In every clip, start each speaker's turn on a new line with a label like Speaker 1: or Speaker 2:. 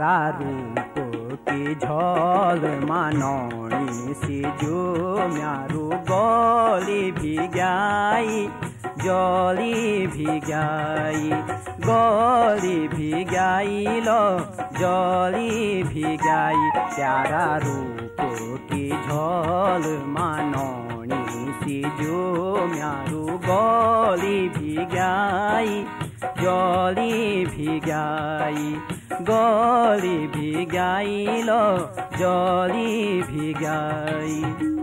Speaker 1: प्यारा रूप की झोल मानोनी सी जो म्यारू गोली भी गाई जोली भी गाई गोली भी गाई लो जोली भी गाई प्यारा रूप की झोल मानोनी सी जो म्यारू गोली भी गाई जोली भी गाई गोली भी गाई लो जोली भी गाई।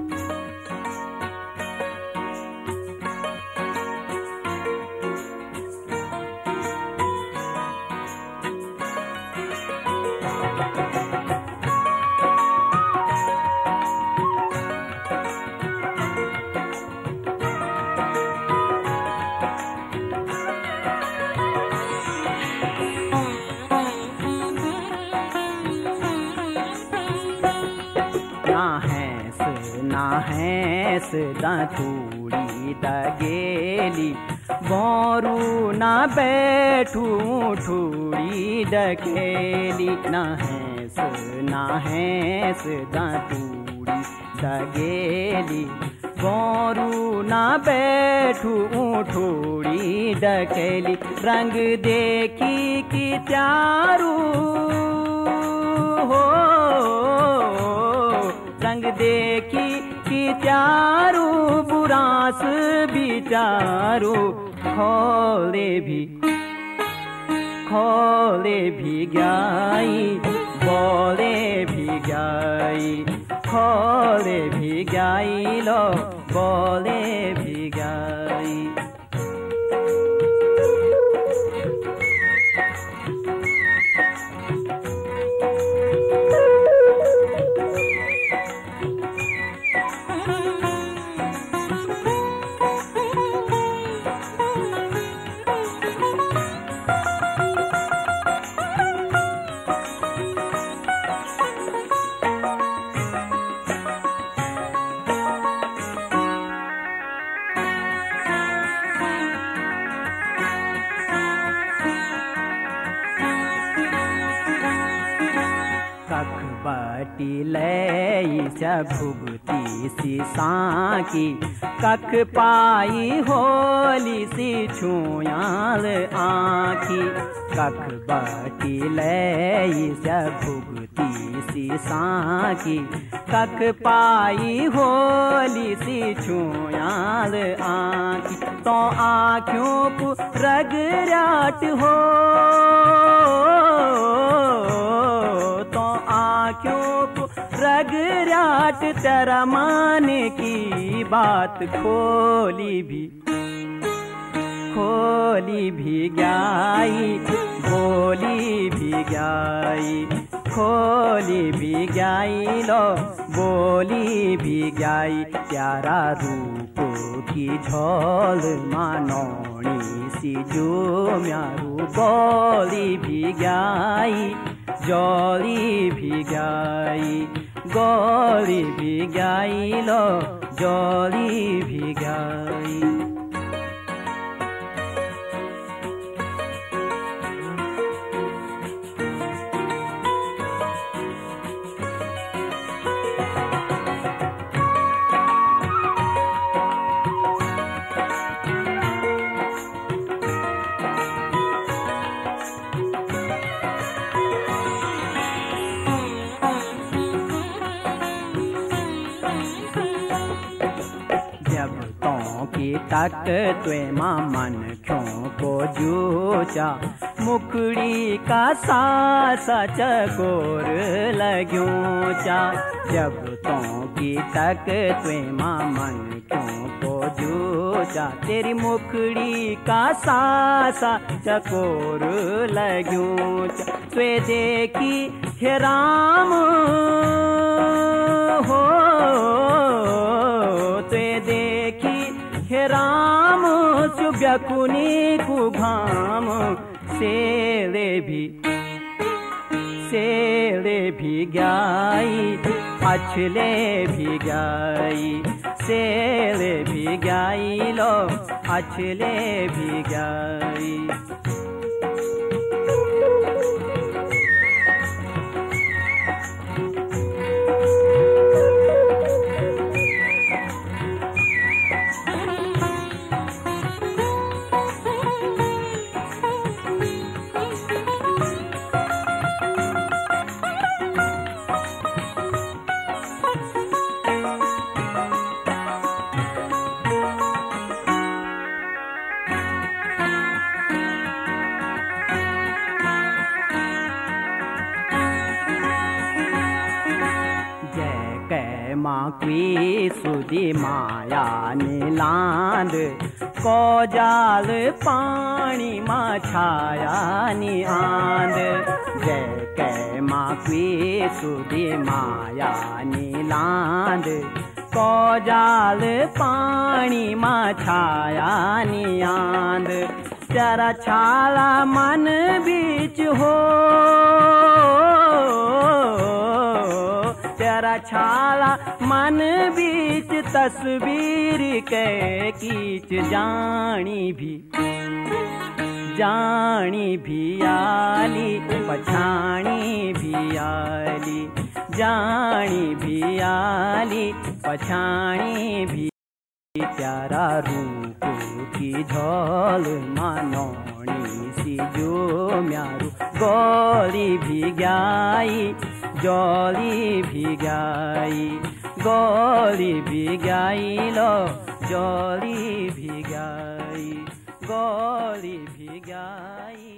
Speaker 1: ना हैस दातूड़ी दगेली बोरू ना बैठू ठूड़ी डकेली ना हैस दातूड़ी दगेली बोरू ना बैठू ठूड़ी डकेली रंग देखी कि त्यारू हो रंग देखी कि त्यारू बुरास बिचारू खोले भी गाई बोले भी गाई खोले भी गाई लो बोले भी गाई। बाटी ले भुगती सी साकी कख पाई होली सी छुयाल आँखी कख बाटी ले भुगती सी साकी कख पाई होली सी छुयाल आँखी तो आँखों को रगराट हो आँखों को रगराट तेरा माने की बात खोली भी गाई बोली भी गाई खोली भी गाई लो बोली भी गाई प्यारा रूप की झोल मानोनी सी जो म्यारू बोली भी गाई जोली भी गाई गोली भी गाई लो जोली भी गाई। तक त्वे मन क्यों को जूचा मुखड़ी का सासा चकोर लग्यों चा जब तो की तक त्वे मन क्यों को जूचा तेरी मुखड़ी का सासा चकोर लग्यों चा त्वे देखी हे राम हो त्वे देखी हे राम सुब्यकुनी कुघाम सेले भी गाई अछले भी गाई सेले भी गाई लो अछले भी गाई। माकी सुदी माया नीलांद को जाल पानी मा छाया नी आंद जय कै माकी सुदी माया नीलांद को जाल पानी मा छाया नी आंद तेरा छाला मन बीच हो तेरा छाला मन बीच तस्वीर के कीच जानी भी आली पछाणी भी आली जानी भी आली पछाणी भी प्यारा रूप की झोल मानोनी सी जो म्यारू गोली भी गाई जोली भी गाई गोली भी गाई लो जोली भी गाई गोली भी गाई।